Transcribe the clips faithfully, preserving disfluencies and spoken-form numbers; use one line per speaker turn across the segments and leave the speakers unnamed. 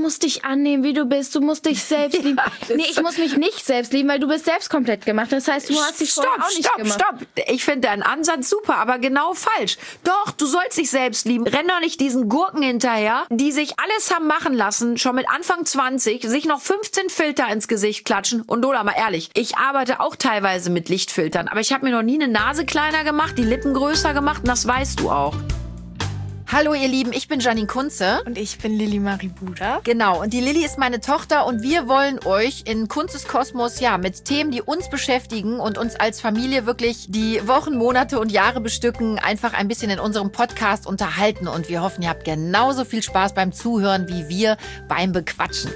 musst dich annehmen, wie du bist. Du musst dich selbst lieben.
Ja,
nee, ich muss mich nicht selbst lieben, weil du bist selbst komplett gemacht. Das heißt, du hast dich
Stopp,
vorher auch nicht
stopp,
gemacht.
stopp. Ich finde deinen Ansatz super, aber genau falsch. Doch, du sollst dich selbst lieben. Renn doch nicht diesen Gurken hinterher, die sich alles haben machen lassen, schon mit Anfang zwanzig, sich noch fünfzehn Filter ins Gesicht klatschen. Und Lola, mal ehrlich, ich arbeite auch teilweise mit Lichtfiltern, aber ich habe mir noch nie eine Nase kleiner gemacht, die Lippen größer gemacht und das weißt du auch. Hallo ihr Lieben, ich bin Janine Kunze.
Und ich bin Lilly Marie Buda.
Genau, und die Lilly ist meine Tochter und wir wollen euch in Kunzes Kosmos ja mit Themen, die uns beschäftigen und uns als Familie wirklich die Wochen, Monate und Jahre bestücken, einfach ein bisschen in unserem Podcast unterhalten. Und wir hoffen, ihr habt genauso viel Spaß beim Zuhören wie wir beim Bequatschen.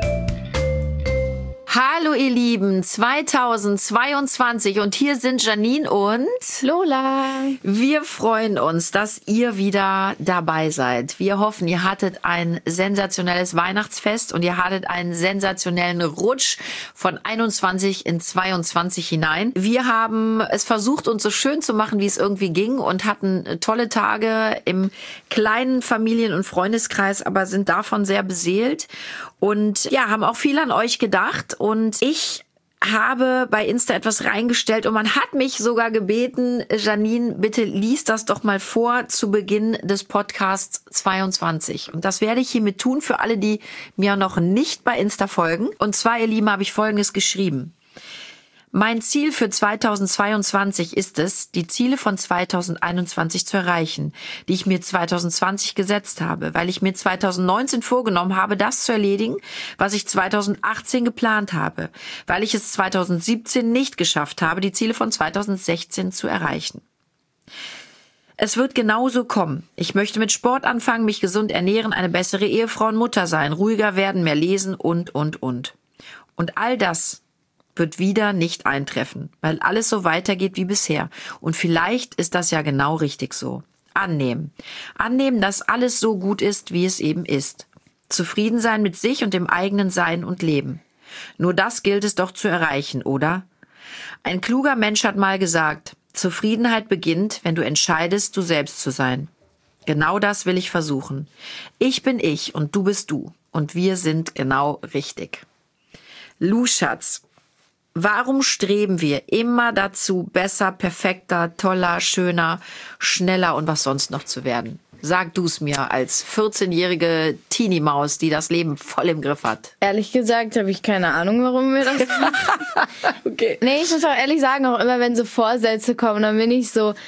Hallo ihr Lieben, zweitausendzweiundzwanzig und hier sind Janine und
Lola.
Wir freuen uns, dass ihr wieder dabei seid. Wir hoffen, ihr hattet ein sensationelles Weihnachtsfest und ihr hattet einen sensationellen Rutsch von einundzwanzig in zweiundzwanzig hinein. Wir haben es versucht, uns so schön zu machen, wie es irgendwie ging und hatten tolle Tage im kleinen Familien- und Freundeskreis, aber sind davon sehr beseelt und ja, haben auch viel an euch gedacht. Und ich habe bei Insta etwas reingestellt und man hat mich sogar gebeten, Janine, bitte lies das doch mal vor zu Beginn des Podcasts zweiundzwanzig. Und das werde ich hiermit tun für alle, die mir noch nicht bei Insta folgen. Und zwar, ihr Lieben, habe ich Folgendes geschrieben. Mein Ziel für zweitausendzweiundzwanzig ist es, die Ziele von zweitausendeinundzwanzig zu erreichen, die ich mir zweitausendzwanzig gesetzt habe, weil ich mir zweitausendneunzehn vorgenommen habe, das zu erledigen, was ich zweitausendachtzehn geplant habe, weil ich es zweitausendsiebzehn nicht geschafft habe, die Ziele von zweitausendsechzehn zu erreichen. Es wird genauso kommen. Ich möchte mit Sport anfangen, mich gesund ernähren, eine bessere Ehefrau und Mutter sein, ruhiger werden, mehr lesen und, und, und. Und all das wird wieder nicht eintreffen, weil alles so weitergeht wie bisher. Und vielleicht ist das ja genau richtig so. Annehmen. Annehmen, dass alles so gut ist, wie es eben ist. Zufrieden sein mit sich und dem eigenen Sein und Leben. Nur das gilt es doch zu erreichen, oder? Ein kluger Mensch hat mal gesagt, Zufriedenheit beginnt, wenn du entscheidest, du selbst zu sein. Genau das will ich versuchen. Ich bin ich und du bist du. Und wir sind genau richtig. Lu, Schatz. Warum streben wir immer dazu, besser, perfekter, toller, schöner, schneller und was sonst noch zu werden? Sag du es mir als vierzehnjährige Teenie-Maus, die das Leben voll im Griff hat.
Ehrlich gesagt habe ich keine Ahnung, warum wir das machen.
Okay.
Nee, ich muss auch ehrlich sagen, auch immer wenn so Vorsätze kommen, dann bin ich so...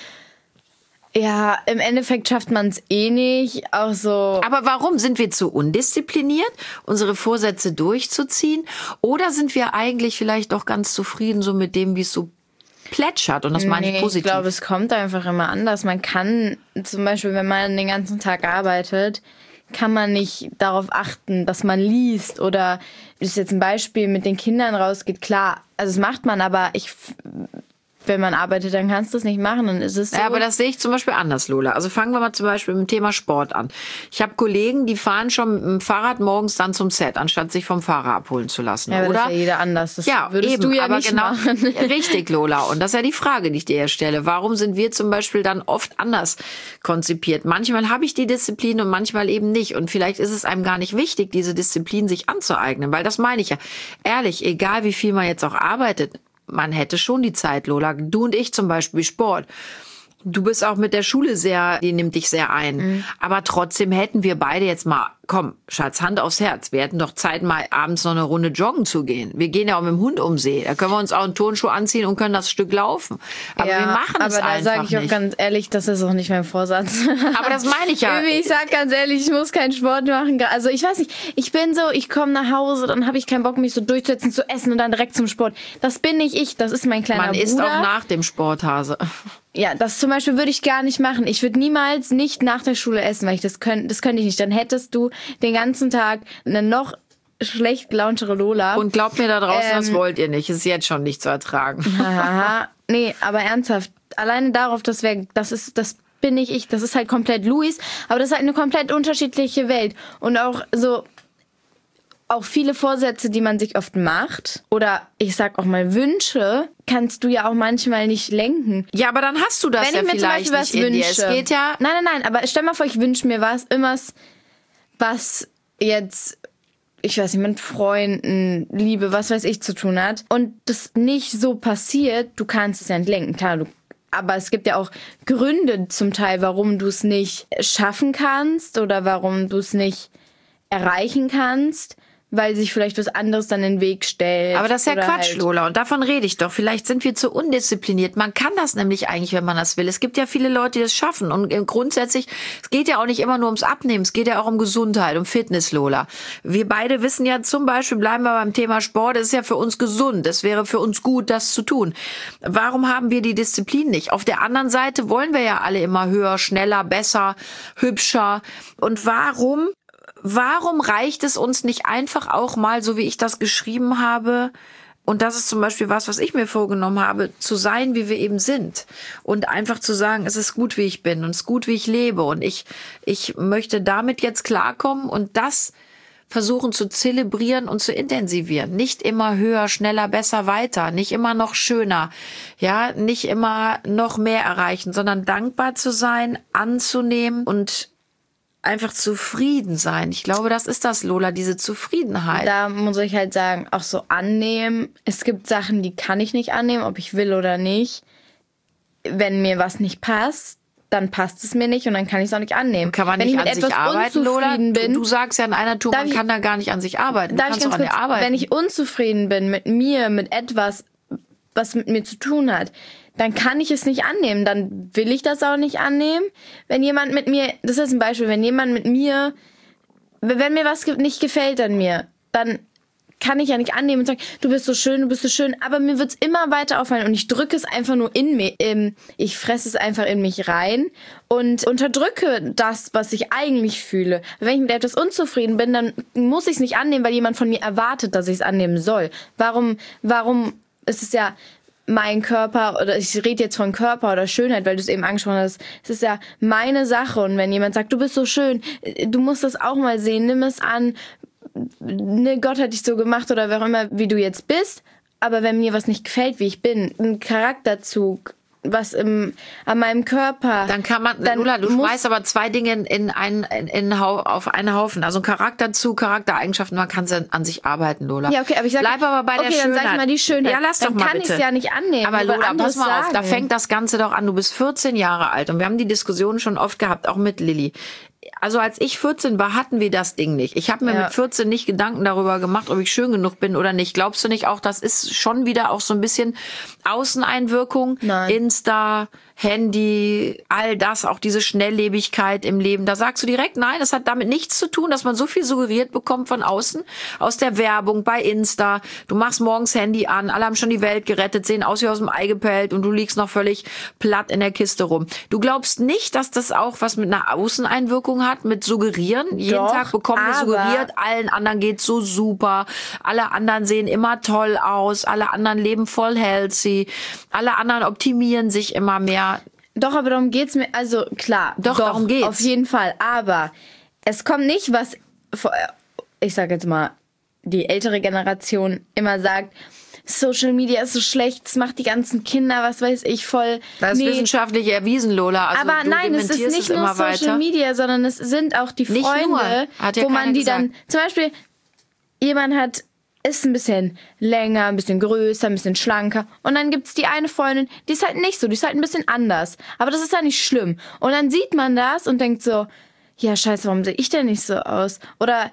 Ja, im Endeffekt schafft man es eh nicht, auch so.
Aber warum? Sind wir zu undiszipliniert, unsere Vorsätze durchzuziehen? Oder sind wir eigentlich vielleicht doch ganz zufrieden so mit dem, wie es so plätschert? Und das meine
nee,
ich positiv.
Ich glaube, es kommt einfach immer anders. Man kann zum Beispiel, wenn man den ganzen Tag arbeitet, kann man nicht darauf achten, dass man liest. Oder ist jetzt ein Beispiel mit den Kindern rausgeht, klar, also das macht man, aber ich... Wenn man arbeitet, dann kannst du es nicht machen, dann ist es so.
Ja, aber das sehe ich zum Beispiel anders, Lola. Also fangen wir mal zum Beispiel mit dem Thema Sport an. Ich habe Kollegen, die fahren schon mit dem Fahrrad morgens dann zum Set, anstatt sich vom Fahrer abholen zu lassen,
ja, aber
oder?
Das ist ja jeder anders. Das
ja,
würdest
eben,
du ja
aber
nicht
genau,
machen.
Richtig, Lola. Und das ist ja die Frage, die ich dir hier stelle. Warum sind wir zum Beispiel dann oft anders konzipiert? Manchmal habe ich die Disziplin und manchmal eben nicht. Und vielleicht ist es einem gar nicht wichtig, diese Disziplin sich anzueignen, weil das meine ich ja. Ehrlich, egal wie viel man jetzt auch arbeitet, man hätte schon die Zeit, Lola. Du und ich zum Beispiel, Sport. Du bist auch mit der Schule sehr, die nimmt dich sehr ein. Mhm. Aber trotzdem hätten wir beide jetzt mal, komm, Schatz, Hand aufs Herz. Wir hätten doch Zeit, mal abends noch eine Runde joggen zu gehen. Wir gehen ja auch mit dem Hund um See. Da können wir uns auch einen Turnschuh anziehen und können das Stück laufen. Aber
ja,
wir machen es einfach nicht.
Aber da sage ich auch ganz ehrlich, das ist auch nicht mein Vorsatz.
Aber das meine ich ja.
Ich sag ganz ehrlich, ich muss keinen Sport machen. Also ich weiß nicht, ich bin so, ich komme nach Hause, dann habe ich keinen Bock, mich so durchzusetzen, zu essen und dann direkt zum Sport. Das bin nicht ich, das ist mein kleiner
Man
Bruder.
isst auch nach dem Sport, Hase.
Ja, das zum Beispiel würde ich gar nicht machen. Ich würde niemals nicht nach der Schule essen, weil ich das könnte, das könnte ich nicht. Dann hättest du den ganzen Tag eine noch schlecht gelauntere Lola.
Und glaubt mir da draußen,
ähm,
das wollt ihr nicht. Es ist jetzt schon nicht zu ertragen.
Haha. Nee, aber ernsthaft. Alleine darauf, das wäre, das ist, das bin nicht ich. Das ist halt komplett Luis. Aber das ist halt eine komplett unterschiedliche Welt. Und auch so, auch viele Vorsätze, die man sich oft macht, oder ich sag auch mal Wünsche, kannst du ja auch manchmal nicht lenken.
Ja, aber dann hast du das
Wenn
ja
ich mir
vielleicht
zum Beispiel
nicht
was
in dir.
wünsche.
Es geht ja...
Nein, nein, nein, aber stell mal vor, ich wünsche mir was, irgendwas, was jetzt ich weiß nicht, mit Freunden, Liebe, was weiß ich, zu tun hat und das nicht so passiert, du kannst es ja nicht lenken. Klar, du, aber es gibt ja auch Gründe zum Teil, warum du es nicht schaffen kannst oder warum du es nicht erreichen kannst, weil sich vielleicht was anderes dann in den Weg stellt.
Aber das ist ja Quatsch,
halt
Lola. Und davon rede ich doch. Vielleicht sind wir zu undiszipliniert. Man kann das nämlich eigentlich, wenn man das will. Es gibt ja viele Leute, die das schaffen. Und grundsätzlich, es geht ja auch nicht immer nur ums Abnehmen. Es geht ja auch um Gesundheit, um Fitness, Lola. Wir beide wissen ja zum Beispiel, bleiben wir beim Thema Sport, es ist ja für uns gesund. Es wäre für uns gut, das zu tun. Warum haben wir die Disziplin nicht? Auf der anderen Seite wollen wir ja alle immer höher, schneller, besser, hübscher. Und warum Warum reicht es uns nicht einfach auch mal, so wie ich das geschrieben habe, und das ist zum Beispiel was, was ich mir vorgenommen habe, zu sein, wie wir eben sind. Und einfach zu sagen, es ist gut, wie ich bin und es ist gut, wie ich lebe. Und ich, ich möchte damit jetzt klarkommen und das versuchen zu zelebrieren und zu intensivieren. Nicht immer höher, schneller, besser, weiter. Nicht immer noch schöner. Ja, nicht immer noch mehr erreichen, sondern dankbar zu sein, anzunehmen und einfach zufrieden sein. Ich glaube, das ist das, Lola, diese Zufriedenheit.
Da muss ich halt sagen, auch so annehmen. Es gibt Sachen, die kann ich nicht annehmen, ob ich will oder nicht. Wenn mir was nicht passt, dann passt es mir nicht und dann kann ich es auch nicht annehmen.
Kann man
wenn
nicht
ich mit
an sich
etwas
arbeiten, Lola?
bin,
Du, du sagst ja in einer Tour, man
ich,
kann da gar nicht an sich arbeiten. Du
darf
kannst
ich
doch
ganz
an dir
kurz,
arbeiten.
wenn ich unzufrieden bin mit mir, mit etwas, was mit mir zu tun hat, dann kann ich es nicht annehmen. Dann will ich das auch nicht annehmen. Wenn jemand mit mir, das ist ein Beispiel, wenn jemand mit mir, wenn mir was nicht gefällt an mir, dann kann ich ja nicht annehmen und sagen, du bist so schön, du bist so schön, aber mir wird's immer weiter auffallen und ich drücke es einfach nur in mir, ich fresse es einfach in mich rein und unterdrücke das, was ich eigentlich fühle. Wenn ich mit etwas unzufrieden bin, dann muss ich es nicht annehmen, weil jemand von mir erwartet, dass ich es annehmen soll. Warum, warum ist es ja mein Körper, oder ich rede jetzt von Körper oder Schönheit, weil du es eben angesprochen hast, es ist ja meine Sache und wenn jemand sagt, du bist so schön, du musst das auch mal sehen, nimm es an, ne, Gott hat dich so gemacht oder wer auch immer, wie du jetzt bist, aber wenn mir was nicht gefällt, wie ich bin, ein Charakterzug, was im, an meinem Körper.
Dann kann man,
dann
Lola, du
muss,
schmeißt aber zwei Dinge in einen, in, in, auf einen Haufen. Also Charakterzug, Charaktereigenschaften, man kann an sich arbeiten, Lola.
Ja, okay, aber ich sag,
bleib aber bei
okay,
der Schönheit.
Dann sag ich mal die Schönheit.
Ja, lass
dann
doch mal
kann
bitte.
ich es ja nicht annehmen.
Aber Lola, pass mal
sagen.
auf, da fängt das Ganze doch an. Du bist vierzehn Jahre alt und wir haben die Diskussion schon oft gehabt, auch mit Lilly. Also als ich vierzehn war, hatten wir das Ding nicht. Ich habe mir ja. mit vierzehn nicht Gedanken darüber gemacht, ob ich schön genug bin oder nicht. Glaubst du nicht auch, das ist schon wieder auch so ein bisschen Außeneinwirkung?
Nein.
Insta, Handy, all das, auch diese Schnelllebigkeit im Leben. Da sagst du direkt, nein, das hat damit nichts zu tun, dass man so viel suggeriert bekommt von außen, aus der Werbung, bei Insta. Du machst morgens Handy an, alle haben schon die Welt gerettet, sehen aus wie aus dem Ei gepellt und du liegst noch völlig platt in der Kiste rum. Du glaubst nicht, dass das auch was mit einer Außeneinwirkung hat, mit suggerieren? Jeden
Doch,
Tag bekommen wir suggeriert, allen anderen geht's so super, alle anderen sehen immer toll aus, alle anderen leben voll healthy, alle anderen optimieren sich immer mehr.
Doch, aber darum geht's mir, also klar,
doch,
doch
darum geht's.
Auf jeden Fall, aber es kommt nicht, was, ich sag jetzt mal, die ältere Generation immer sagt, Social Media ist so schlecht, es macht die ganzen Kinder, was weiß ich, voll.
Das ist
nee.
wissenschaftlich erwiesen, Lola. Also
aber nein, es ist nicht nur Social
weiter.
Media, sondern es sind auch die
nicht
Freunde,
nur. Hat ja
wo man die
gesagt.
dann, zum Beispiel, jemand hat, ist ein bisschen länger, ein bisschen größer, ein bisschen schlanker. Und dann gibt's die eine Freundin, die ist halt nicht so, die ist halt ein bisschen anders. Aber das ist ja nicht schlimm. Und dann sieht man das und denkt so, ja scheiße, warum sehe ich denn nicht so aus? Oder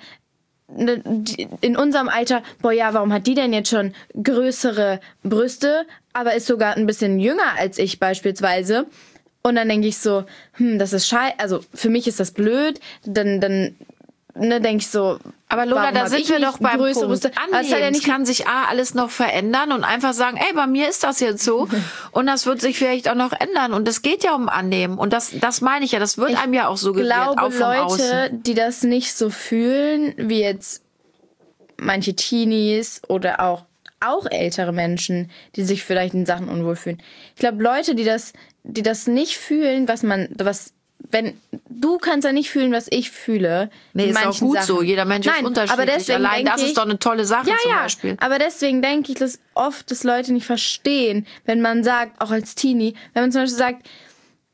in unserem Alter, boah ja, warum hat die denn jetzt schon größere Brüste, aber ist sogar ein bisschen jünger als ich beispielsweise. Und dann denke ich so, hm, das ist scheiße, also für mich ist das blöd, dann, dann ne, denke ich so,
aber Lola, da sind wir doch beim Punkt. Annehmen. Es ja nicht kann sich A, alles noch verändern und einfach sagen, ey, bei mir ist das jetzt so und das wird sich vielleicht auch noch ändern und es geht ja um Annehmen und das, das meine ich ja, das wird
ich
einem ja auch suggeriert,
glaube,
auch vom
Leute,
Außen.
Die das nicht so fühlen, wie jetzt manche Teenies oder auch auch ältere Menschen, die sich vielleicht in Sachen unwohl fühlen. Ich glaube, Leute, die das, die das nicht fühlen, was man, was wenn du kannst ja nicht fühlen, was ich fühle.
Nee, ist auch gut Sachen. So. Jeder Mensch
Nein,
ist unterschiedlich.
Aber deswegen
Allein das
ich,
ist doch eine tolle Sache
ja,
zum
ja,
Beispiel.
Aber deswegen denke ich, dass oft das Leute nicht verstehen, wenn man sagt, auch als Teenie, wenn man zum Beispiel sagt,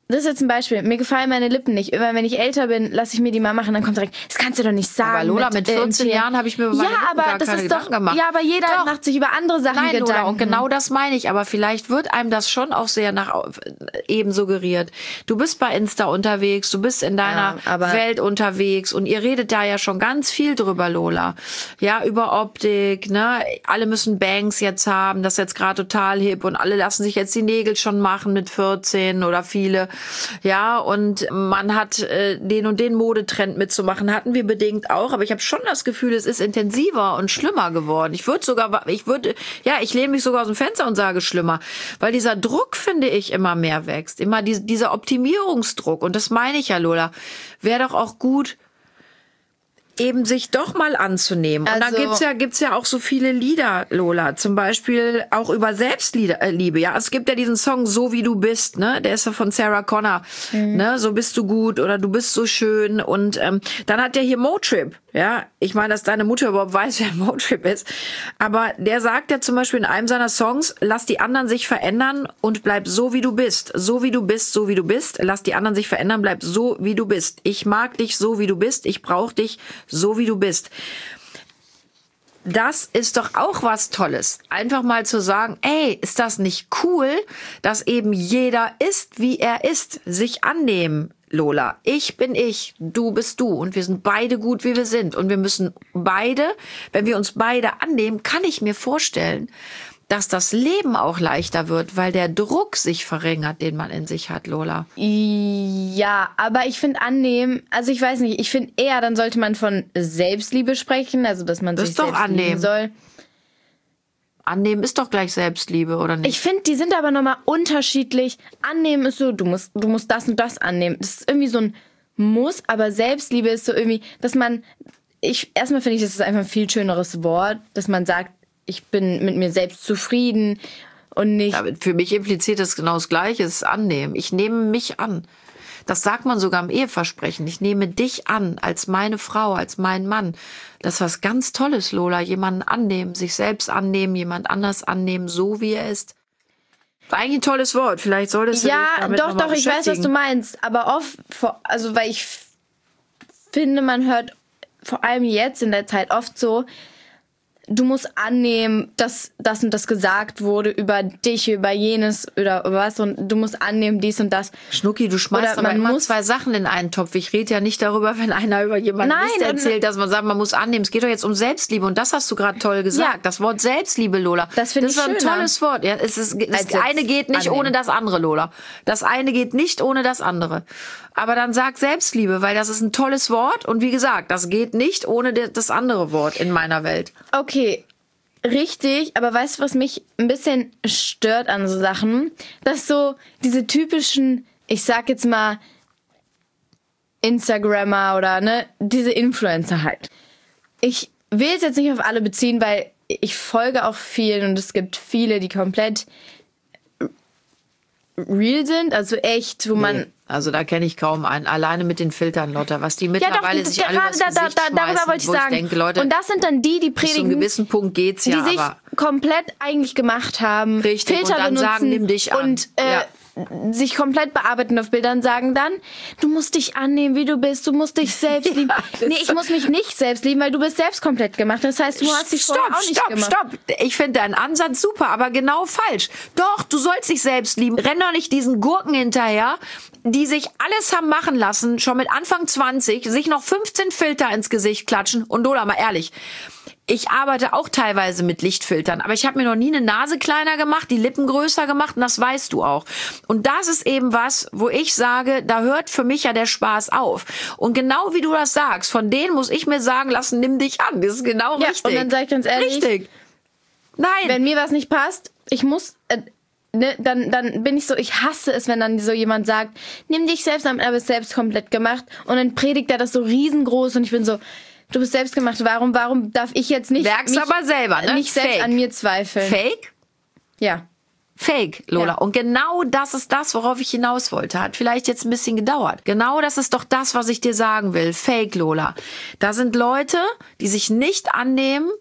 das ist jetzt ein Beispiel. Mir gefallen meine Lippen nicht. Immer wenn ich älter bin, lasse ich mir die mal machen. Dann kommt direkt, das kannst du doch nicht sagen.
Aber Lola, mit, mit vierzehn äh, Jahren habe ich mir über meine
ja,
Lippen
aber
gar
das
keine
ist
Gedanken
doch,
gemacht.
Ja, aber jeder
doch.
macht sich über andere Sachen
Nein,
Gedanken.
Lola, und genau das meine ich. Aber vielleicht wird einem das schon auch sehr nach eben suggeriert. Du bist bei Insta unterwegs, du bist in deiner
ja,
Welt unterwegs und ihr redet da ja schon ganz viel drüber, Lola. Ja, über Optik, ne? Alle müssen Bangs jetzt haben, das ist jetzt gerade total hip und alle lassen sich jetzt die Nägel schon machen mit vierzehn oder viele. Ja, und man hat äh, den und den Modetrend mitzumachen, hatten wir bedingt auch, aber ich habe schon das Gefühl, es ist intensiver und schlimmer geworden. Ich würde sogar, ich würde, ja, ich lehne mich sogar aus dem Fenster und sage schlimmer, weil dieser Druck, finde ich, immer mehr wächst, immer die, dieser Optimierungsdruck und das meine ich ja, Lola, wäre doch auch gut, eben sich doch mal anzunehmen. Und
also,
dann gibt's ja, gibt's ja auch so viele Lieder, Lola. Zum Beispiel auch über Selbstliebe. Äh, Liebe, ja, es gibt ja diesen Song So wie du bist, ne? Der ist ja von Sarah Connor, mhm. ne? So bist du gut oder du bist so schön. Und ähm, dann hat der hier Motrip, ja. Ich meine, dass deine Mutter überhaupt weiß, wer Motrip ist. Aber der sagt ja zum Beispiel in einem seiner Songs, lass die anderen sich verändern und bleib so wie du bist. So wie du bist, so wie du bist. Lass die anderen sich verändern, bleib so wie du bist. Ich mag dich so wie du bist. Ich brauche dich so wie du bist. Das ist doch auch was Tolles. Einfach mal zu sagen, ey, ist das nicht cool, dass eben jeder ist, wie er ist, sich annehmen, Lola. Ich bin ich, du bist du und wir sind beide gut, wie wir sind. Und wir müssen beide, wenn wir uns beide annehmen, kann ich mir vorstellen, dass das Leben auch leichter wird, weil der Druck sich verringert, den man in sich hat, Lola.
Ja, aber ich finde annehmen, also ich weiß nicht, ich finde eher, dann sollte man von Selbstliebe sprechen, also dass man
das
sich
ist doch
selbst
annehmen.
lieben soll.
Annehmen ist doch gleich Selbstliebe, oder nicht?
Ich finde, die sind aber nochmal unterschiedlich. Annehmen ist so, du musst, du musst das und das annehmen. Das ist irgendwie so ein Muss, aber Selbstliebe ist so irgendwie, dass man, ich, erstmal finde ich, das ist einfach ein viel schöneres Wort, dass man sagt, ich bin mit mir selbst zufrieden und nicht...
Ja, für mich impliziert das genau das Gleiche, es ist annehmen. Ich nehme mich an. Das sagt man sogar im Eheversprechen. Ich nehme dich an als meine Frau, als mein Mann. Das ist was ganz Tolles, Lola. Jemanden annehmen, sich selbst annehmen, jemand anders annehmen, so wie er ist. Eigentlich ein tolles Wort. Vielleicht solltest du
ja,
dich damit
doch, doch, ich weiß, was du meinst. Aber oft, also weil ich finde, man hört vor allem jetzt in der Zeit oft so, du musst annehmen, dass das und das gesagt wurde über dich, über jenes oder über was und du musst annehmen dies und das.
Schnucki, du schmeißt aber immer zwei Sachen in einen Topf. Ich rede ja nicht darüber, wenn einer über jemanden Mist erzählt, dass man sagt, man muss annehmen. Es geht doch jetzt um Selbstliebe und das hast du gerade toll gesagt. Ja. Das Wort Selbstliebe, Lola.
Das finde ich
Das ist ein
schöner.
tolles Wort. Ja, es ist, das eine geht nicht annehmen. Ohne das andere, Lola. Das eine geht nicht ohne das andere. Aber dann sag Selbstliebe, weil das ist ein tolles Wort und wie gesagt, das geht nicht ohne das andere Wort in meiner Welt.
Okay, richtig, aber weißt du, was mich ein bisschen stört an so Sachen? Dass so diese typischen, ich sag jetzt mal, Instagrammer oder ne, diese Influencer halt. Ich will es jetzt nicht auf alle beziehen, weil ich folge auch vielen und es gibt viele, die komplett real sind, also echt, wo man...
Nee. Also da kenne ich kaum einen. Alleine mit den Filtern, Lotta, was die mittlerweile ja, doch, sich
da,
alle übers
da,
Gesicht
da, da, darüber wollte ich sagen.
Ich denke, Leute,
und das sind dann die, die predigen,
bis zu einem gewissen Punkt geht's ja,
die sich
aber
komplett eigentlich gemacht haben,
richtig,
Filter
und dann
benutzen
sagen, nimm dich an.
Und äh, ja. sich komplett bearbeiten auf Bildern, sagen dann, du musst dich annehmen, wie du bist, du musst dich selbst lieben. Ja, nee, ich muss mich nicht selbst lieben, weil du bist selbst komplett gemacht. Das heißt, du hast dich
stopp,
vorher auch nicht
stopp,
gemacht.
Stopp, stopp. Ich finde deinen Ansatz super, aber genau falsch. Doch, du sollst dich selbst lieben. Renn doch nicht diesen Gurken hinterher, die sich alles haben machen lassen, schon mit Anfang zwanzig, sich noch fünfzehn Filter ins Gesicht klatschen. Und Lola, mal ehrlich, ich arbeite auch teilweise mit Lichtfiltern, aber ich habe mir noch nie eine Nase kleiner gemacht, die Lippen größer gemacht und das weißt du auch. Und das ist eben was, wo ich sage, da hört für mich ja der Spaß auf. Und genau wie du das sagst, von denen muss ich mir sagen lassen, nimm dich an. Das ist genau
ja,
richtig.
Und dann sag ich ganz ehrlich,
richtig. Nein.
Wenn mir was nicht passt, ich muss... Äh, Ne, dann, dann bin ich so, ich hasse es, wenn dann so jemand sagt, nimm dich selbst an, aber es selbst komplett gemacht. Und dann predigt er das so riesengroß und ich bin so, du bist selbst gemacht, warum, warum darf ich jetzt nicht,
Merk's
mich,
aber selber, ne?
nicht selbst
Fake.
an mir zweifeln?
Fake?
Ja.
Fake, Lola. Ja. Und genau das ist das, worauf ich hinaus wollte. Hat vielleicht jetzt ein bisschen gedauert. Genau das ist doch das, was ich dir sagen will. Fake, Lola. Da sind Leute, die sich nicht annehmen,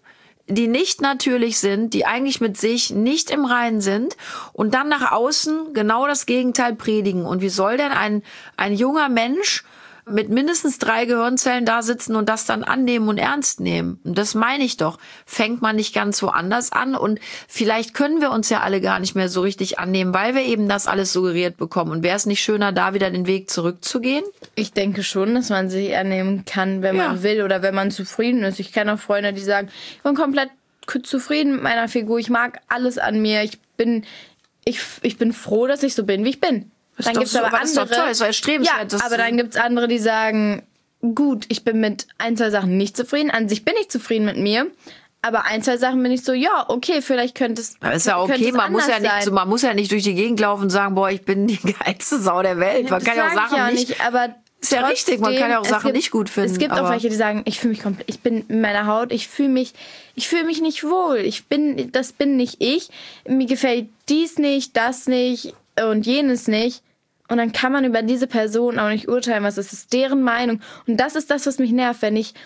die nicht natürlich sind, die eigentlich mit sich nicht im Reinen sind und dann nach außen genau das Gegenteil predigen. Und wie soll denn ein, ein junger Mensch mit mindestens drei Gehirnzellen da sitzen und das dann annehmen und ernst nehmen? Und das meine ich doch. Fängt man nicht ganz so anders an? Und vielleicht können wir uns ja alle gar nicht mehr so richtig annehmen, weil wir eben das alles suggeriert bekommen. Und wäre es nicht schöner, da wieder den Weg zurückzugehen?
Ich denke schon, dass man sich annehmen kann, wenn
Ja.
man will oder wenn man zufrieden ist. Ich kenne auch Freunde, die sagen, ich bin komplett zufrieden mit meiner Figur. Ich mag alles an mir. Ich bin, ich, ich bin froh, dass ich so bin, wie ich bin.
Das
Dann
ist
gibt's
doch so,
aber
aber das ist doch
andere,
toll, ist doch erstrebenswert,
ja,
das
aber
zu-
dann gibt's andere, die sagen, gut, ich bin mit ein, zwei Sachen nicht zufrieden. An sich bin ich zufrieden mit mir. Aber ein, zwei Sachen bin ich so, ja, okay, vielleicht könnte es
Aber ist ja
könnte
okay,
es
man muss ja,
anders
nicht, so,
sein.
man muss ja nicht durch die Gegend laufen und sagen, boah, ich bin die geilste Sau der Welt. Man
Das
kann ja auch
sag ich
Sachen
ja
nicht...
aber
Ist ja richtig, man kann ja auch
es
Sachen
gibt,
nicht gut finden,
Es gibt auch
aber-
welche, die sagen, ich fühle mich komplett, ich bin in meiner Haut, ich fühle mich, ich fühle mich nicht wohl. Ich bin, das bin nicht ich. Mir gefällt dies nicht, das nicht und jenes nicht. Und dann kann man über diese Person auch nicht urteilen, was ist, ist deren Meinung. Und das ist das, was mich nervt, wenn ich,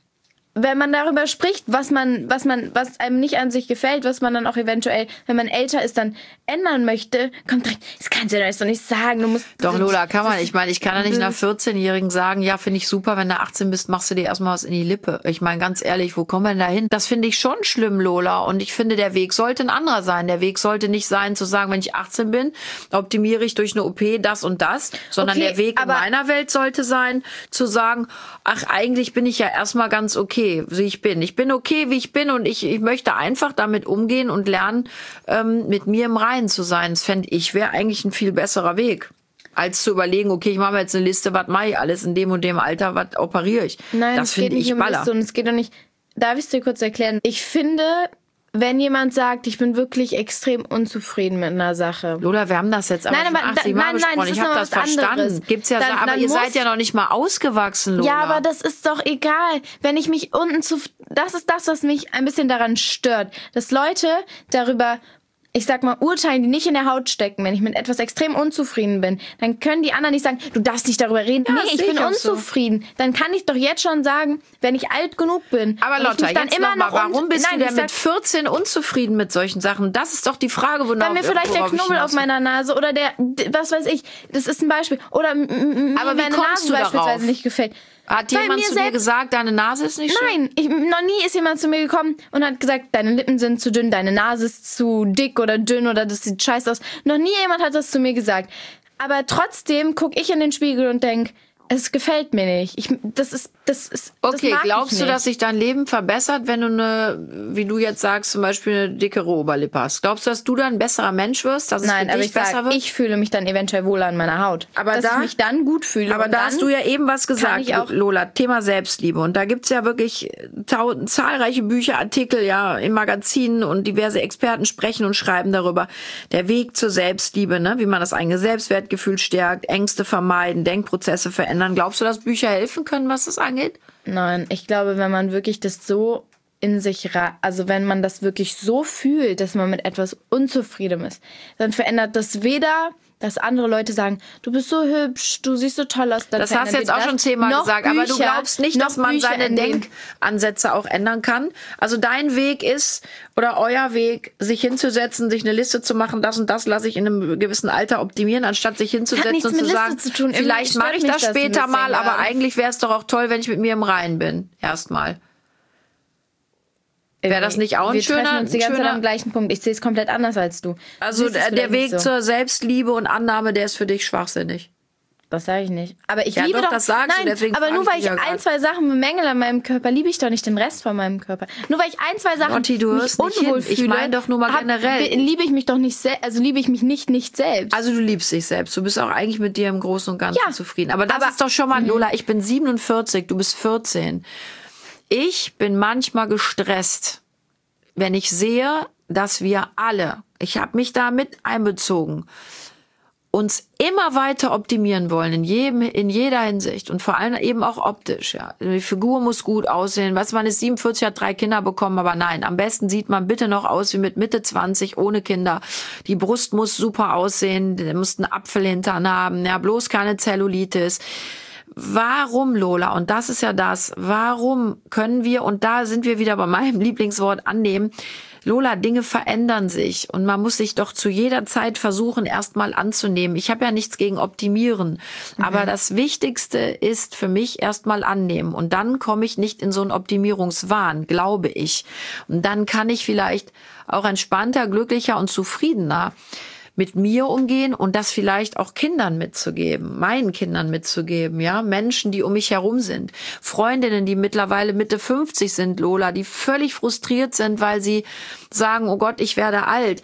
wenn man darüber spricht, was man, was man, was einem nicht an sich gefällt, was man dann auch eventuell, wenn man älter ist, dann ändern möchte, kommt direkt, das kannst du doch nicht sagen, du musst...
Doch, Lola, kann man.
das-
Ich meine, ich kann ja nicht einer vierzehnjährigen sagen, ja, finde ich super, wenn du achtzehn bist, machst du dir erstmal was in die Lippe. Ich meine, ganz ehrlich, wo kommen wir denn da hin? Das finde ich schon schlimm, Lola. Und ich finde, der Weg sollte ein anderer sein. Der Weg sollte nicht sein, zu sagen, wenn ich achtzehn bin, optimiere ich durch eine O P das und das, sondern
Okay,
der Weg in
aber-
meiner Welt sollte sein, zu sagen, ach, eigentlich bin ich ja erstmal ganz okay, wie ich bin. Ich bin okay, wie ich bin und ich, ich möchte einfach damit umgehen und lernen, ähm, mit mir im Reinen zu sein. Das fände ich, wäre eigentlich ein viel besserer Weg. Als zu überlegen, okay, ich mache mir jetzt eine Liste, was mache ich alles in dem und dem Alter, was operiere ich.
Nein,
das
es geht
finde
nicht
ich
um
baller.
Liste und es geht doch nicht. Darf ich es dir kurz erklären? Ich finde, wenn jemand sagt, ich bin wirklich extrem unzufrieden mit einer Sache.
Lola, wir haben das jetzt aber
Nein,
schon
aber da-
achtzig Mal
nein, nein,
besprochen.
das ist
Ich habe
noch
das
was
verstanden.
anderes.
Gibt's ja,
Dann-
so, aber
dann
ihr
muss-
seid ja noch nicht mal ausgewachsen, Lola.
Ja, aber das ist doch egal. Wenn ich mich unten zu... Das ist das, was mich ein bisschen daran stört. Dass Leute darüber, ich sag mal, urteilen, die nicht in der Haut stecken. Wenn ich mit etwas extrem unzufrieden bin, dann können die anderen nicht sagen, du darfst nicht darüber reden.
Ja,
nee,
das
ich
sehe
bin
ich auch so.
unzufrieden. Dann kann ich doch jetzt schon sagen, wenn ich alt genug bin.
Aber
und ich
Lotta,
mich dann
jetzt
immer
noch mal,
noch
warum
un-
bist
Nein,
du
ich
denn
sag,
mit vierzehn unzufrieden mit solchen Sachen? Das ist doch die Frage, wonach
Weil mir vielleicht der
worauf ich
Knubbel
hinaus
auf
will.
meiner Nase oder der, d- was weiß ich, das ist ein Beispiel. Oder m- m-
Aber
mir
wie
meine
kommst
Nase
du darauf?
beispielsweise nicht gefällt.
Hat
Weil
jemand
mir
zu dir
selbst-
gesagt, deine Nase ist nicht schön?
Nein, ich, noch nie ist jemand zu mir gekommen und hat gesagt, deine Lippen sind zu dünn, deine Nase ist zu dick oder dünn oder das sieht scheiße aus. Noch nie jemand hat das zu mir gesagt. Aber trotzdem gucke ich in den Spiegel und denke, es gefällt mir nicht. Ich, das ist, das ist, das
Okay,
mag
glaubst
ich
du,
nicht.
dass sich dein Leben verbessert, wenn du eine, wie du jetzt sagst, zum Beispiel eine dickere Oberlippe hast? Glaubst du, dass du dann ein besserer Mensch wirst, dass es
Nein,
für
aber
dich
ich
besser
sag,
wird?
ich fühle mich dann eventuell wohler an meiner Haut.
Aber
dass
da-
ich mich dann gut fühle.
Aber
und
da
dann,
hast du ja eben was gesagt,
ich auch-
Lola, Thema Selbstliebe. Und da gibt's ja wirklich tau zahlreiche Bücher, Artikel, ja, in Magazinen und diverse Experten sprechen und schreiben darüber. Der Weg zur Selbstliebe, ne, wie man das eigene Selbstwertgefühl stärkt, Ängste vermeiden, Denkprozesse verändern. Glaubst du, dass Bücher helfen können, was das angeht?
Nein, ich glaube, wenn man wirklich das so in sich, ra- also wenn man das wirklich so fühlt, dass man mit etwas unzufrieden ist, dann verändert das weder, dass andere Leute sagen, du bist so hübsch, du siehst so toll aus. Dann
Das hast du
verändert
jetzt auch
weder
schon
das,
zehnmal
noch
gesagt, aber du
Bücher,
glaubst nicht,
noch
dass man
Bücher,
seine
in denen-
Denkansätze auch ändern kann. Also dein Weg ist, oder euer Weg, sich hinzusetzen, sich eine Liste zu machen, das und das lasse ich in einem gewissen Alter optimieren, anstatt sich hinzusetzen
nichts
und
mit
zu
Liste
sagen,
zu tun. Irgendwie
vielleicht
stört
mache ich
mich
das
das ein
später
bisschen
mal, aber
gerade.
eigentlich wäre es doch auch toll, wenn ich mit mir im Reinen bin, erstmal. Wäre das nicht auch ein
Wir
schöner-
treffen uns die ganze
schöner-
Zeit am gleichen Punkt. Ich sehe es komplett anders als du.
Also
Du siehst es
der, der
vielleicht
Weg
nicht so.
zur Selbstliebe und Annahme, der ist für dich schwachsinnig.
Das sage ich nicht. Aber ich
Ja,
liebe
doch,
doch...
das sagst du,
nein,
deswegen
aber
frag
nur
ich
weil
dich
ich
ja
ein,
grad.
zwei Sachen bemängel an meinem Körper, liebe ich doch nicht den Rest von meinem Körper. Nur weil ich ein, zwei Sachen
Lotti, du
mich
hörst nicht
unwohl
hin. Ich
fühle...
mein doch nur mal
hab-
generell.
be- Liebe ich mich doch nicht selbst... Also liebe ich mich nicht nicht selbst.
Also du liebst dich selbst. Du bist auch eigentlich mit dir im Großen und Ganzen
Ja.
zufrieden. Aber das
Aber-
ist doch schon mal, Lola, ich bin siebenundvierzig, du bist vierzehn. Ich bin manchmal gestresst, wenn ich sehe, dass wir alle, ich habe mich da mit einbezogen, uns immer weiter optimieren wollen, in jedem, in jeder Hinsicht und vor allem eben auch optisch, ja. Die Figur muss gut aussehen. Weißt du, man ist siebenundvierzig, hat drei Kinder bekommen, aber nein, am besten sieht man bitte noch aus wie mit Mitte zwanzig, ohne Kinder. Die Brust muss super aussehen, der muss einen Apfelhintern haben, ja, bloß keine Zellulitis. Warum, Lola? Und das ist ja das. Warum können wir, und da sind wir wieder bei meinem Lieblingswort, annehmen, Lola, Dinge verändern sich und man muss sich doch zu jeder Zeit versuchen, erstmal anzunehmen. Ich habe ja nichts gegen Optimieren, mhm. aber das Wichtigste ist für mich erstmal annehmen und dann komme ich nicht in so einen Optimierungswahn, glaube ich. Und dann kann ich vielleicht auch entspannter, glücklicher und zufriedener mit mir umgehen und das vielleicht auch Kindern mitzugeben, meinen Kindern mitzugeben, ja, Menschen, die um mich herum sind, Freundinnen, die mittlerweile Mitte fünfzig sind, Lola, die völlig frustriert sind, weil sie sagen, oh Gott, ich werde alt.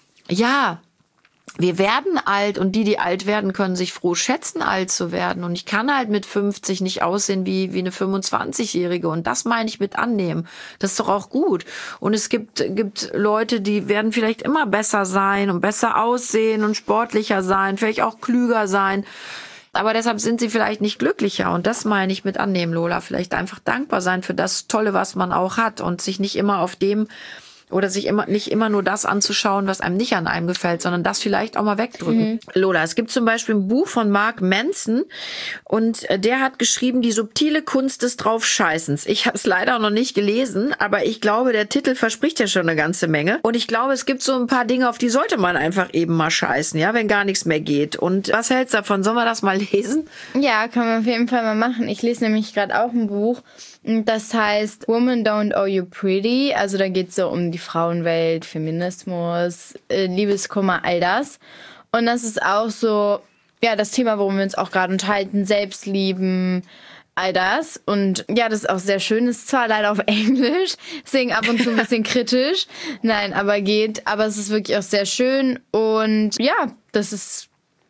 Ja, wir werden alt und die, die alt werden, können sich froh schätzen, alt zu werden. Und ich kann halt mit fünfzig nicht aussehen wie, wie eine fünfundzwanzigjährige. Und das meine ich mit annehmen. Das ist doch auch gut. Und es gibt, gibt Leute, die werden vielleicht immer besser sein und besser aussehen und sportlicher sein, vielleicht auch klüger sein. Aber deshalb sind sie vielleicht nicht glücklicher. Und das meine ich mit annehmen, Lola. Vielleicht einfach dankbar sein für das Tolle, was man auch hat und sich nicht immer auf dem oder sich immer nicht immer nur das anzuschauen, was einem nicht an einem gefällt, sondern das vielleicht auch mal wegdrücken. Mhm. Lola, es gibt zum Beispiel ein Buch von Mark Manson und der hat geschrieben, die subtile Kunst des Draufscheißens. Ich habe es leider noch nicht gelesen, aber ich glaube, der Titel verspricht ja schon eine ganze Menge. Und ich glaube, es gibt so ein paar Dinge, auf die sollte man einfach eben mal scheißen, ja, wenn gar nichts mehr geht. Und was hältst du davon? Sollen wir das mal lesen?
Ja, kann man auf jeden Fall mal machen. Ich lese nämlich gerade auch ein Buch. Das heißt Woman Don't Owe You Pretty. Also da geht es so um die Frauenwelt, Feminismus, äh, Liebeskummer, all das. Und das ist auch so, ja, das Thema, worum wir uns auch gerade unterhalten, Selbstlieben, all das. Und ja, das ist auch sehr schön. Ist zwar leider auf Englisch, deswegen ab und zu ein bisschen kritisch. Nein, aber geht. Aber es ist wirklich auch sehr schön. Und ja, das ist...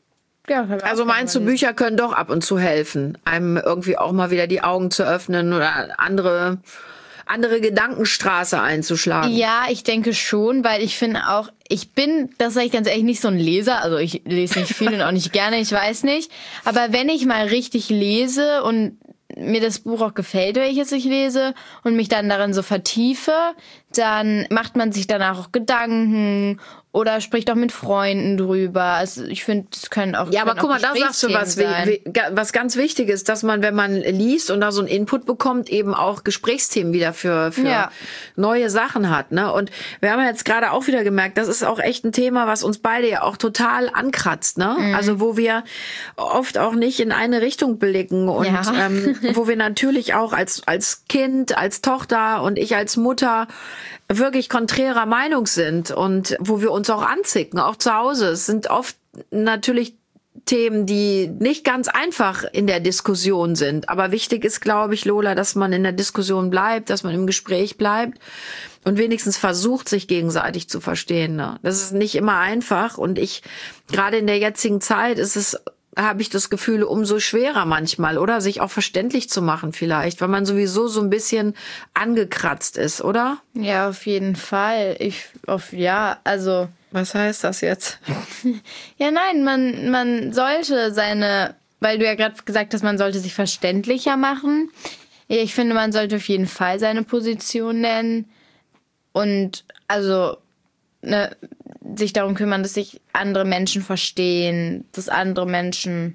Ja,
also meinst du, Bücher können doch ab und zu helfen, einem irgendwie auch mal wieder die Augen zu öffnen oder andere, andere Gedankenstraße einzuschlagen?
Ja, ich denke schon, weil ich finde auch, ich bin, das sage ich ganz ehrlich, nicht so ein Leser. Also ich lese nicht viel und auch nicht gerne, ich weiß nicht. Aber wenn ich mal richtig lese und mir das Buch auch gefällt, welches ich lese und mich dann darin so vertiefe, dann macht man sich danach auch Gedanken oder spricht auch mit Freunden drüber. Also ich finde, es können auch
Ja, aber guck mal, da sagst du was, wie, was ganz wichtig ist, dass man, wenn man liest und da so einen Input bekommt, eben auch Gesprächsthemen wieder für, für ja. neue Sachen hat. Ne? Und wir haben ja jetzt gerade auch wieder gemerkt, das ist auch echt ein Thema, was uns beide ja auch total ankratzt. Ne? Mhm. Also wo wir oft auch nicht in eine Richtung blicken und ja. ähm, wo wir natürlich auch als, als Kind, als Tochter und ich als Mutter wirklich konträrer Meinung sind und wo wir uns auch anzicken, auch zu Hause. Es sind oft natürlich Themen, die nicht ganz einfach in der Diskussion sind. Aber wichtig ist, glaube ich, Lola, dass man in der Diskussion bleibt, dass man im Gespräch bleibt und wenigstens versucht, sich gegenseitig zu verstehen. Ne? Das ist nicht immer einfach und ich, gerade in der jetzigen Zeit ist es, habe ich das Gefühl, umso schwerer manchmal, oder? Sich auch verständlich zu machen vielleicht, weil man sowieso so ein bisschen angekratzt ist, oder?
Ja, auf jeden Fall. Ich, auf, ja, also.
Was heißt das jetzt?
Ja, nein, man, man sollte seine, weil du ja gerade gesagt hast, man sollte sich verständlicher machen. Ja, ich finde, man sollte auf jeden Fall seine Position nennen und, also, ne, sich darum kümmern, dass sich andere Menschen verstehen, dass andere Menschen,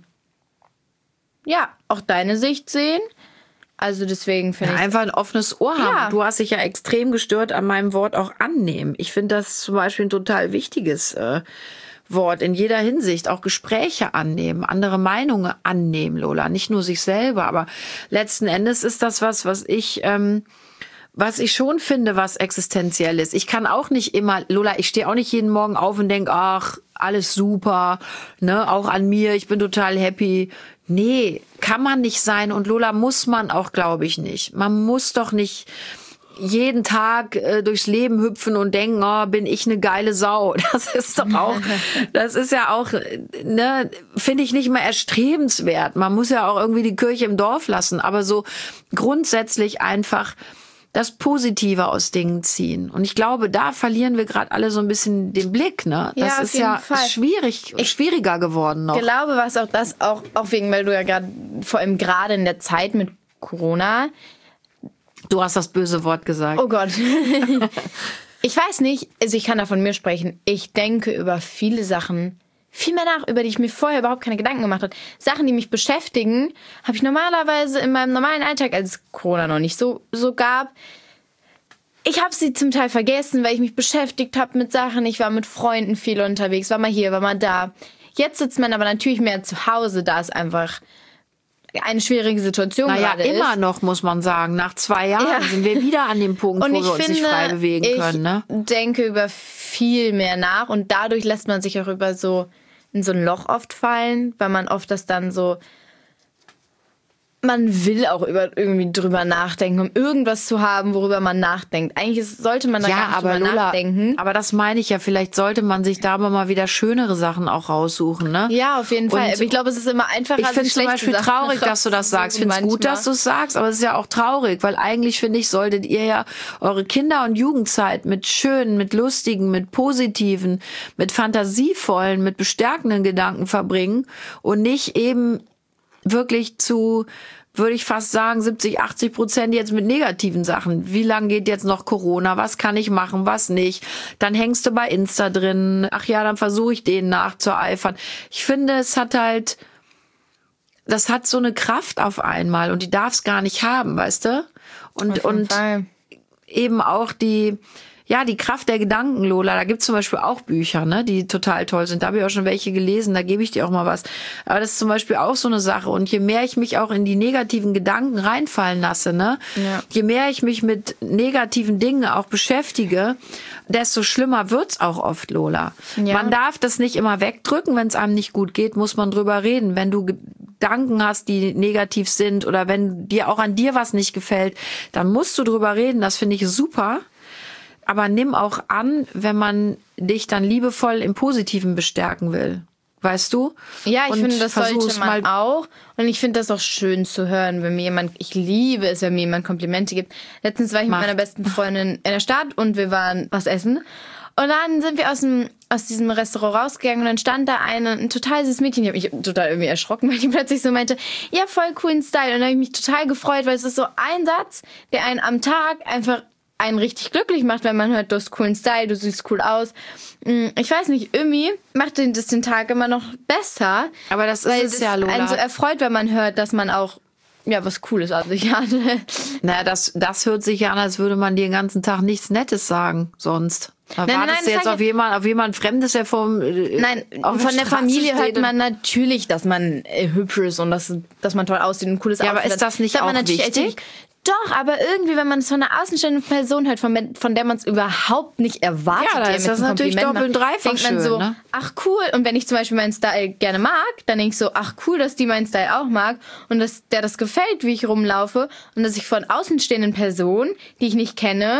ja, auch deine Sicht sehen. Also deswegen finde
ja,
ich...
einfach ein offenes Ohr haben.
Ja.
Du hast dich ja extrem gestört an meinem Wort auch annehmen. Ich finde das zum Beispiel ein total wichtiges äh, Wort in jeder Hinsicht. Auch Gespräche annehmen, andere Meinungen annehmen, Lola. Nicht nur sich selber, aber letzten Endes ist das was, was ich... Ähm, Was ich schon finde, was existenziell ist. Ich kann auch nicht immer, Lola, ich stehe auch nicht jeden Morgen auf und denke, ach, alles super, ne, auch an mir, ich bin total happy. Nee, kann man nicht sein und Lola, muss man auch, glaube ich, nicht. Man muss doch nicht jeden Tag äh, durchs Leben hüpfen und denken, oh, bin ich eine geile Sau. Das ist doch auch, das ist ja auch, ne, finde ich nicht mal erstrebenswert. Man muss ja auch irgendwie die Kirche im Dorf lassen, aber so grundsätzlich einfach das Positive aus Dingen ziehen. Und ich glaube, da verlieren wir gerade alle so ein bisschen den Blick, ne? Das
ja,
ist ja Fall. schwierig, ich schwieriger geworden noch.
Ich glaube, was auch das, auch, auch wegen, weil du ja gerade, vor allem gerade in der Zeit mit Corona.
Du hast das böse Wort gesagt.
Oh Gott. Ich weiß nicht, also ich kann da von mir sprechen. Ich denke über viele Sachen viel mehr nach, über die ich mir vorher überhaupt keine Gedanken gemacht habe. Sachen, die mich beschäftigen, habe ich normalerweise in meinem normalen Alltag, als es Corona noch nicht so, so gab, ich habe sie zum Teil vergessen, weil ich mich beschäftigt habe mit Sachen. Ich war mit Freunden viel unterwegs, war mal hier, war mal da. Jetzt sitzt man aber natürlich mehr zu Hause, da es einfach eine schwierige Situation
naja,
gerade ist.
Naja, immer noch, muss man sagen. Nach zwei Jahren ja. sind wir wieder an dem Punkt,
und
wo wir uns
finde,
nicht frei bewegen können. Ne?
Ich denke über viel mehr nach und dadurch lässt man sich auch über so in so ein Loch oft fallen, weil man oft das dann so, man will auch über irgendwie drüber nachdenken, um irgendwas zu haben, worüber man nachdenkt. Eigentlich ist, sollte man da
ja,
gar nicht
aber
drüber
Lola,
nachdenken.
Aber das meine ich ja, vielleicht sollte man sich da mal wieder schönere Sachen auch raussuchen, ne?
Ja, auf jeden
und
Fall. Aber ich glaube, es ist immer einfacher,
ich finde es zum Beispiel
Sachen
traurig, dass du das sagst. Ich finde es gut, dass du es sagst, aber es ist ja auch traurig, weil eigentlich, finde ich, solltet ihr ja eure Kinder- und Jugendzeit mit schönen, mit lustigen, mit positiven, mit fantasievollen, mit bestärkenden Gedanken verbringen und nicht eben wirklich zu, würde ich fast sagen, siebzig, achtzig Prozent jetzt mit negativen Sachen. Wie lange geht jetzt noch Corona? Was kann ich machen, was nicht? Dann hängst du bei Insta drin. Ach ja, dann versuche ich denen nachzueifern. Ich finde, es hat halt, das hat so eine Kraft auf einmal und die darf es gar nicht haben, weißt du? Und, und
Fall.
eben auch die, ja, die Kraft der Gedanken, Lola. Da gibt's zum Beispiel auch Bücher, ne, die total toll sind. Da habe ich auch schon welche gelesen, da gebe ich dir auch mal was. Aber das ist zum Beispiel auch so eine Sache. Und je mehr ich mich auch in die negativen Gedanken reinfallen lasse, ne,
ja.
je mehr ich mich mit negativen Dingen auch beschäftige, desto schlimmer wird's auch oft, Lola.
Ja.
Man darf das nicht immer wegdrücken. Wenn es einem nicht gut geht, muss man drüber reden. Wenn du Gedanken hast, die negativ sind oder wenn dir auch an dir was nicht gefällt, dann musst du drüber reden. Das finde ich super. Aber nimm auch an, wenn man dich dann liebevoll im Positiven bestärken will. Weißt du?
Ja, ich
und
finde, das sollte man
mal
auch. Und ich finde das auch schön zu hören, wenn mir jemand, ich liebe es, wenn mir jemand Komplimente gibt. Letztens war ich
Mach.
mit meiner besten Freundin in der Stadt und wir waren was essen. Und dann sind wir aus dem aus diesem Restaurant rausgegangen und dann stand da eine, ein total süßes Mädchen. Ich habe mich total irgendwie erschrocken, weil die plötzlich so meinte, ja, voll coolen Style. Und dann habe ich mich total gefreut, weil es ist so ein Satz, der einen am Tag einfach einen richtig glücklich macht, wenn man hört, du hast coolen Style, du siehst cool aus. Ich weiß nicht, irgendwie macht das den Tag immer noch besser.
Aber das ist
weil
es
es
ja, Lola.
einen so erfreut, wenn man hört, dass man auch ja was Cooles an sich hat.
Naja, das, das hört sich ja an, als würde man dir den ganzen Tag nichts Nettes sagen sonst. Da
Nein,
wartest
nein,
du
nein,
jetzt auf jemand, auf jemand Fremdes, der vom äh,
Nein,
auf
von der
Straße
Familie
steht
hört man natürlich, dass man äh, hübsch ist und dass, dass man toll aussieht und ein cooles
Ja,
Outfit
aber ist
hat.
das nicht
hat man
auch
natürlich
wichtig?
erzählt. Doch, aber irgendwie, wenn man es von einer außenstehenden Person hört, von, von der man es überhaupt nicht erwartet,
Ja, da
die
ist
mit
das
einem
natürlich
Kompliment
doppelt und
macht,
dreifach
denkt man
schön,
so,
ne?
ach cool. Und wenn ich zum Beispiel meinen Style gerne mag, dann denke ich so, ach cool, dass die meinen Style auch mag und dass der das gefällt, wie ich rumlaufe und dass ich von außenstehenden Personen, die ich nicht kenne,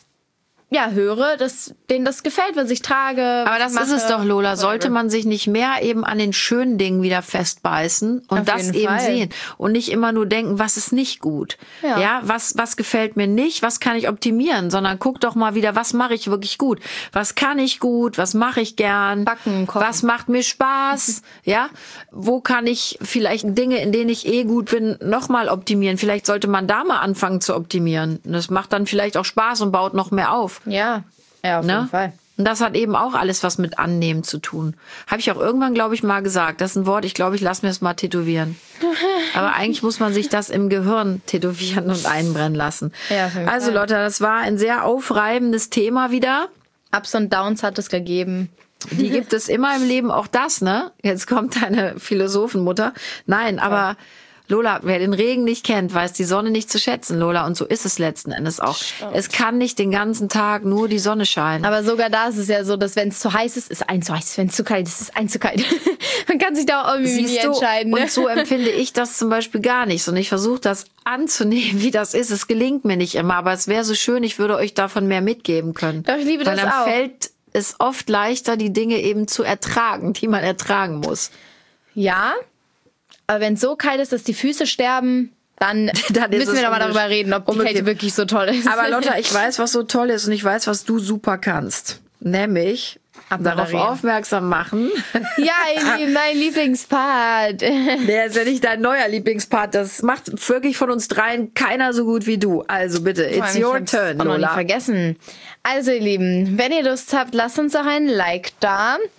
ja, höre, dass denen das gefällt, was ich trage.
Aber das
mache,
ist es doch, Lola.
whatever.
Sollte man sich nicht mehr eben an den schönen Dingen wieder festbeißen und
Auf
das
jeden
eben
Fall.
sehen und nicht immer nur denken, was ist nicht gut.
Ja.
Ja, was, was gefällt mir nicht, was kann ich optimieren, sondern guck doch mal wieder, was mache ich wirklich gut? Was kann ich gut? Was mache ich gern?
Backen, kochen.
Was macht mir Spaß? Ja, wo kann ich vielleicht Dinge, in denen ich eh gut bin, nochmal optimieren? Vielleicht sollte man da mal anfangen zu optimieren. Das macht dann vielleicht auch Spaß und baut noch mehr auf.
Ja, ja, auf
Ne?
jeden Fall.
Und das hat eben auch alles was mit Annehmen zu tun. Habe ich auch irgendwann, glaube ich, mal gesagt. Das ist ein Wort, ich glaube, ich lasse mir das mal tätowieren. Aber eigentlich muss man sich das im Gehirn tätowieren und einbrennen lassen.
Ja, auf jeden
also
Fall.
Leute, das war ein sehr aufreibendes Thema wieder.
Ups und Downs hat es gegeben.
Die gibt es immer im Leben, auch das, ne? Jetzt kommt deine Philosophenmutter. Nein, aber Lola, wer den Regen nicht kennt, weiß die Sonne nicht zu schätzen, Lola. Und so ist es letzten Endes auch.
Stimmt.
Es kann nicht den ganzen Tag nur die Sonne scheinen.
Aber sogar da ist es ja so, dass wenn es zu heiß ist, ist ein zu heiß. Wenn es zu kalt ist, ist ein zu kalt. Man kann sich da auch irgendwie nie
Siehst du?
entscheiden. Ne?
Und so empfinde ich das zum Beispiel gar nicht. Und ich versuche das anzunehmen, wie das ist. Es gelingt mir nicht immer, aber es wäre so schön, ich würde euch davon mehr mitgeben können.
Doch, ich liebe
Weil
das
dann
auch.
fällt es oft leichter, die Dinge eben zu ertragen, die man ertragen muss.
Ja, aber wenn es so kalt ist, dass die Füße sterben, dann,
Dann ist
müssen
es
wir doch mal
unmöglich.
darüber reden, ob die
Unmöglich.
Kälte wirklich so toll ist.
Aber Lotta, ich weiß, was so toll ist und ich weiß, was du super kannst. Nämlich darauf
Abmoderieren.
aufmerksam machen.
Ja, ihr Lieben, mein Lieblingspart.
Der ist ja nicht dein neuer Lieblingspart. Das macht wirklich von uns dreien keiner so gut wie du. Also bitte, it's
Ich
your
hab's
turn,
auch noch nicht
Lola.
vergessen. Also ihr Lieben, wenn ihr Lust habt, lasst uns doch ein Like da.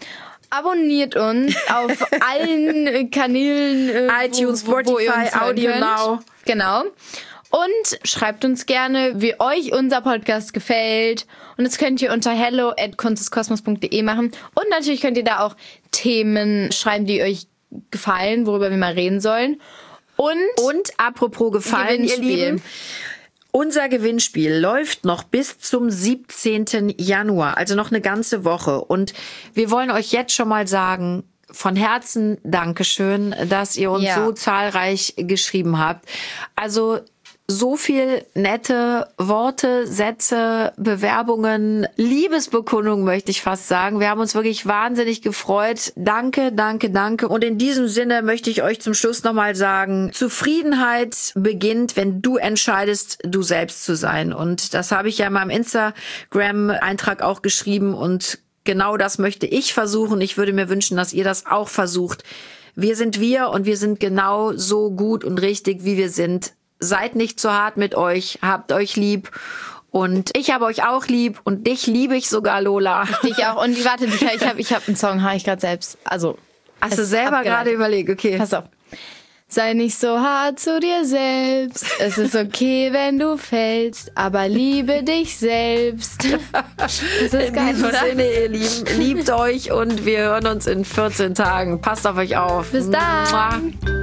abonniert uns auf allen Kanälen. Äh,
iTunes,
wo, wo, wo ihr
Spotify,
uns hören
Audio
könnt.
Now.
Genau. Und schreibt uns gerne, wie euch unser Podcast gefällt. Und das könnt ihr unter hello at kunsteskosmos punkt de machen. Und natürlich könnt ihr da auch Themen schreiben, die euch gefallen, worüber wir mal reden sollen. Und,
Und apropos gefallen, ihr
Gewinnspiel.
Lieben, unser Gewinnspiel läuft noch bis zum siebzehnten Januar, also noch eine ganze Woche. Und wir wollen euch jetzt schon mal sagen, von Herzen Dankeschön, dass ihr uns
Ja.
so zahlreich geschrieben habt. Also so viel nette Worte, Sätze, Bewerbungen, Liebesbekundungen möchte ich fast sagen. Wir haben uns wirklich wahnsinnig gefreut. Danke, danke, danke. Und in diesem Sinne möchte ich euch zum Schluss nochmal sagen, Zufriedenheit beginnt, wenn du entscheidest, du selbst zu sein. Und das habe ich ja in meinem Instagram-Eintrag auch geschrieben. Und genau das möchte ich versuchen. Ich würde mir wünschen, dass ihr das auch versucht. Wir sind wir und wir sind genau so gut und richtig, wie wir sind. Seid nicht zu hart mit euch, habt euch lieb und ich habe euch auch lieb und dich liebe ich sogar, Lola.
dich auch. Und warte, ich habe ich hab einen Song, habe ich gerade selbst. Also,
Hast
es
du
ist
selber
abgeleitet.
gerade überlegt, okay.
Pass auf. Sei nicht so hart zu dir selbst. Es ist okay, wenn du fällst, aber liebe dich selbst. Das ist
In
geil,
diesem
oder?
Sinne, ihr Lieben, liebt euch und wir hören uns in vierzehn Tagen. Passt auf euch auf.
Bis dann.
Mua.